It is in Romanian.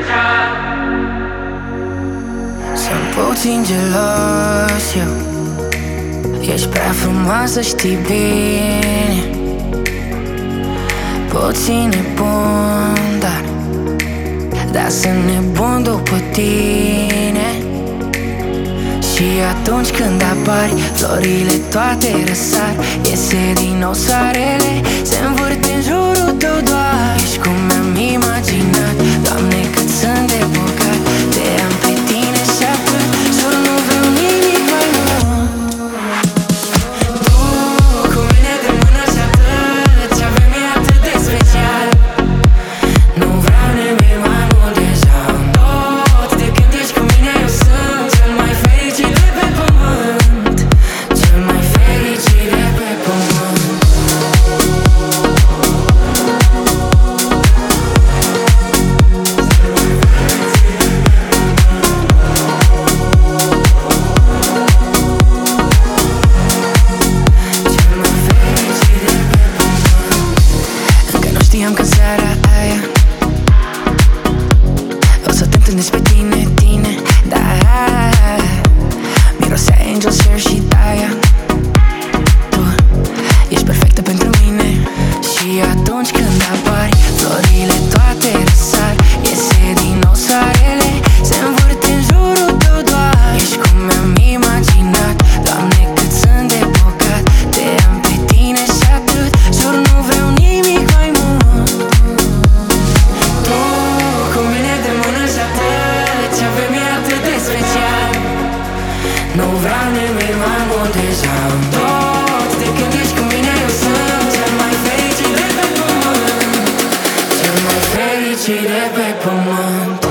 Sunt puțin gelos eu. Ești prea frumoasă, știi bine. Puțin nebun, dar sunt nebun după tine. Și atunci când apari, florile toate răsar. Iese din nou soarele, se învârte în jurul tău doar. Ești cum mi-am imaginat, Doamne, cât sunt de bogat. Te am pe tine și atât, jur nu vreau nimic mai mult. Tu cu mine de mână și atât, ce avem e atât de special. Nu vreau nimic mai mult, deja am tot. De când ești cu mine eu sunt cel mai fericit de pe pământ. Cel mai fericit de pe pământ. Știam că în seara aia o să te întâlnesc pe tine, dar mirosea angel share și Daia. Tu ești perfectă pentru mine. Și atunci când apari, florile toate răsar. Iese din nou soarele, se învârte în jurul tău doar. Ești cum mi-am imaginat, Doamne, cât sunt de bogat. Te am pe tine și atât, jur nu vreau nimic mai mult. Nu vreau nimic mai mult, deja am tot. De când ești cu mine eu sunt cel mai fericit de pe pământ. Cel mai fericit de pe pământ.